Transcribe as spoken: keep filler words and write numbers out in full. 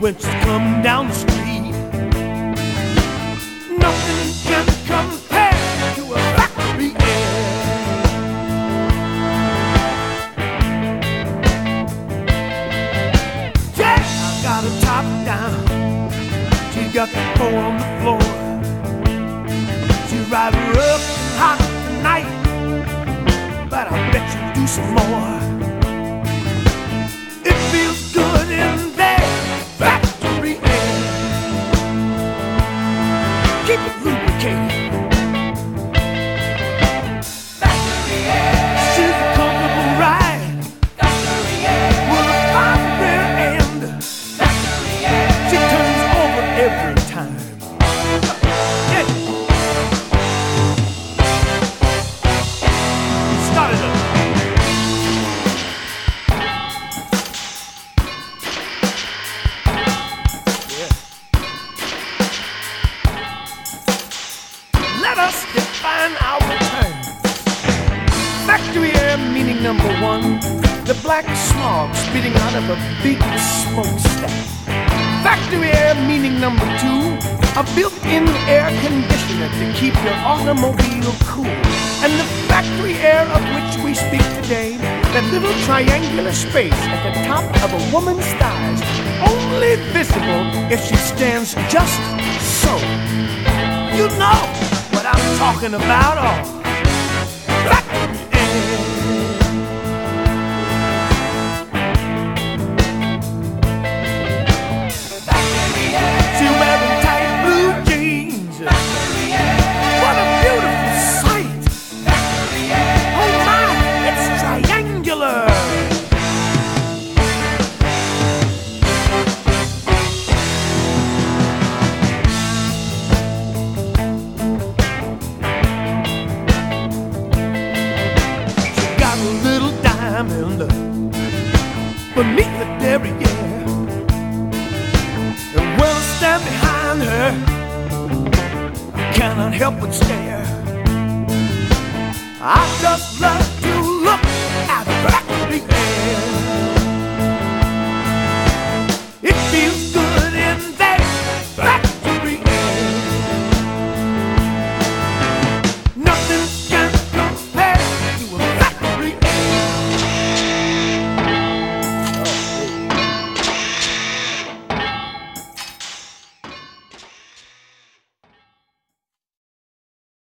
when she's coming down the street. Nothing can compare to a factory air. Yeah, I got her top down. She got the floor on the floor. She ride her up hot tonight, but I bet you do some more. It feels good in there, factory air. Keep it lubricated. Factory air. She's a comfortable ride. Factory air. With a fine rear end. Factory air. She turns over every time. Yeah. Start it up. Let us define our terms. Factory air meaning number one, the black smog spitting out of a big smokestack. Factory air meaning number two, a built-in air conditioner to keep your automobile cool. And the factory air of which we speak today, that little triangular space at the top of a woman's thighs, only visible if she stands just so. You know what I'm talking about, oh, factory air. Factory air. She wearing tight blue jeans. Factory air. What a beautiful sight. Factory air. Oh my, it's triangular. Beneath the derriere, and when I stand behind her, I cannot help but stare. I just love